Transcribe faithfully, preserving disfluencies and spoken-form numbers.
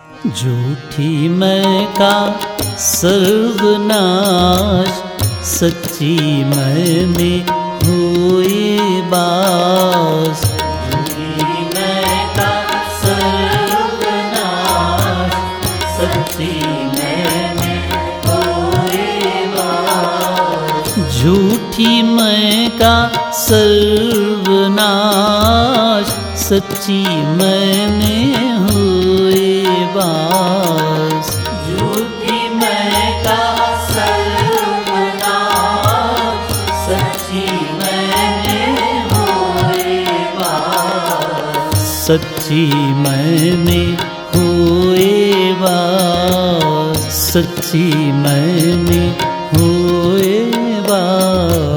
झूठी मैं का सर्वनाश, सच्ची मैं में हुए बास। झूठी मैं का सर्वनाश, सच्ची मैं में हुए बास। झूठी मैं का सर्वनाश, सच्ची मैं में हुए बास। झूठी मैं का सर्वनाश, सच्ची मैं में हुए बास। सच्ची मैं में हुए बास, सच्ची मैं में हुए बास।